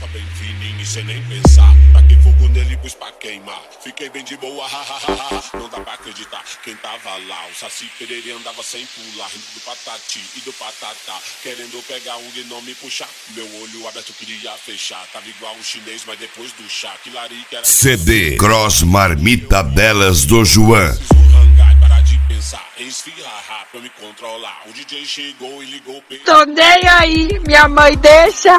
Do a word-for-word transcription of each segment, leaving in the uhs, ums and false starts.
Tá bem fininho e sem nem pensar. Taquei fogo nele, pus pra queimar. Fiquei bem de boa, hahaha. Não dá pra acreditar, quem tava lá. O Saci Pererê andava sem pular, rindo do patati e do patatá, querendo pegar um e não me puxar. Meu olho aberto queria fechar. Tava igual um chinês, mas depois do chá. Que larica era... C D Cross Marmita Belas do João. Parar de pensar, esfirrar pra me controlar. O D J chegou e ligou o peito. Tô nem aí, minha mãe deixa.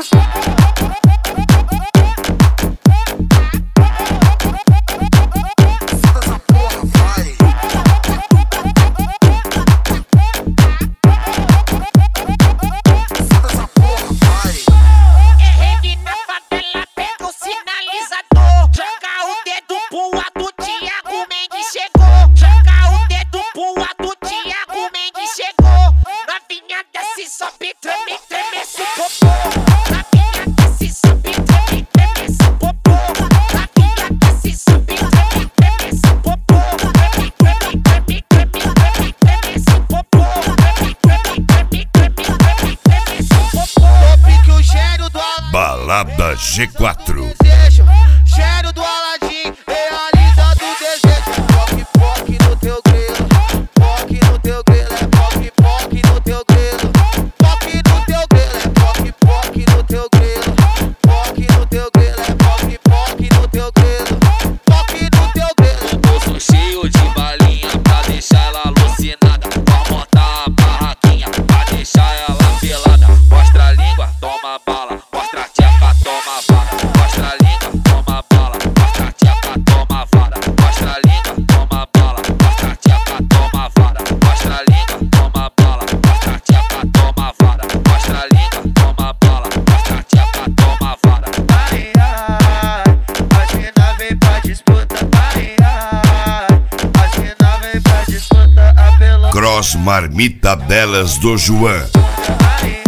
Balada G quatro. Cheiro do Aladim, realizando o desejo. Poque, poque no teu grelo. Poque no teu grelo, é poque, poque no teu grelo. Poque no teu grelo, é poque, poque no teu grelo. Poque no teu grelo, é poque, poque no teu grelo. Poque no teu grelo. O bolso cheio de balinha pra deixar ela alucinada. Vamos montar a barraquinha pra deixar ela pelada. Mostra a língua, toma bala. Mostra a tcheca, toma vara. Mostra a língua, toma bala. Mostra a tcheca, toma vara. Mostra a língua, toma bala. Mostra a tcheca, toma vara. Mostra a língua, toma bala. Mostra a tcheca, toma vara. Mostra a língua, toma bala. Mostra a tcheca, toma vara. As mina vem pra disputa. As mina vem pra disputa. Apelão. Cross Marmita Belas do João.